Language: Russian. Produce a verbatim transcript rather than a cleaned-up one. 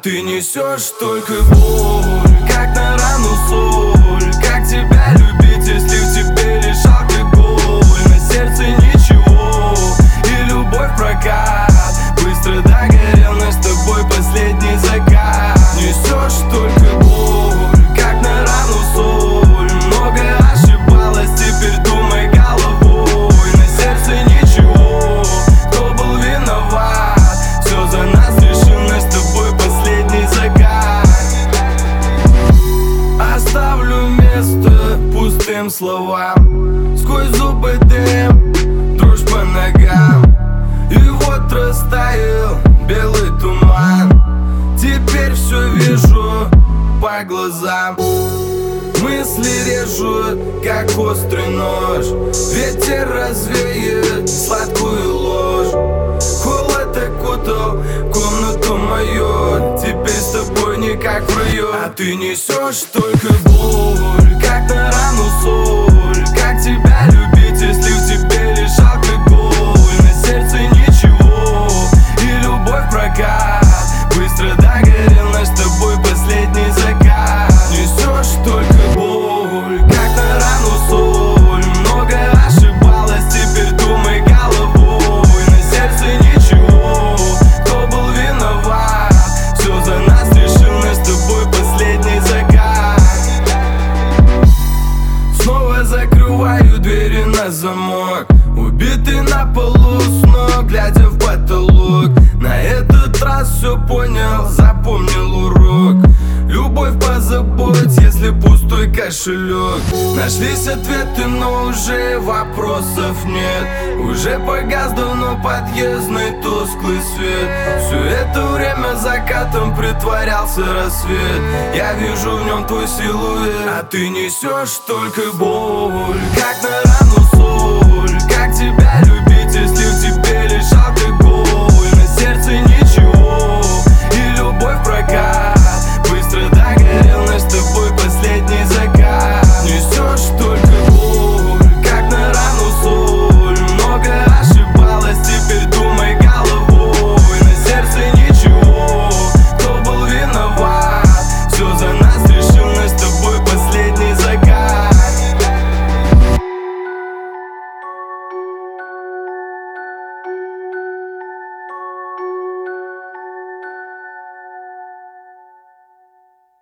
ты несешь только боль, как на рану соль. Как тебя любить, если в тебе лишь алкоголь? На сердце ничего, и любовь прокат. Быстро догорел наш с тобой последний закат. Несешь только боль, как на рану соль. Много ошибалась, теперь думай головой. На сердце ничего, кто был виноват? Все за нас решил наш с тобой последний закат. Оставлю место пустым словам, сквозь зубы дым, дрожь по ногам. И вот растаял белый туман, теперь все вижу по глазам. Мысли режут, как острый нож. Ветер развеет сладкую ложь. Холод окутал комнату мою, теперь с тобой не как в раю. А ты несешь только боль, как на рану соль. Как тебя любить, если в тебе лишь алкоголь? На сердце ничего, и любовь прокат. Быстро догорел наш с тобой последний закат. Несешь только боль, как на рану соль. Много ошибалась, теперь думай головой. На сердце ничего, кто был виноват? Все за нас решил наш с тобой последний закат. Снова закрываю двери на замок, убитый на полу снова, глядя в потолок. На этот раз все понял, запомнил урок. Любовь позаботь, если пустой кошелек. Нашлись ответы, но уже вопросов нет. Уже погас давно подъездный тусклый свет. Все это время закатом притворялся рассвет. Я вижу в нем твой силуэт. А ты несешь только боль, как на рану соль. Как тебя любить?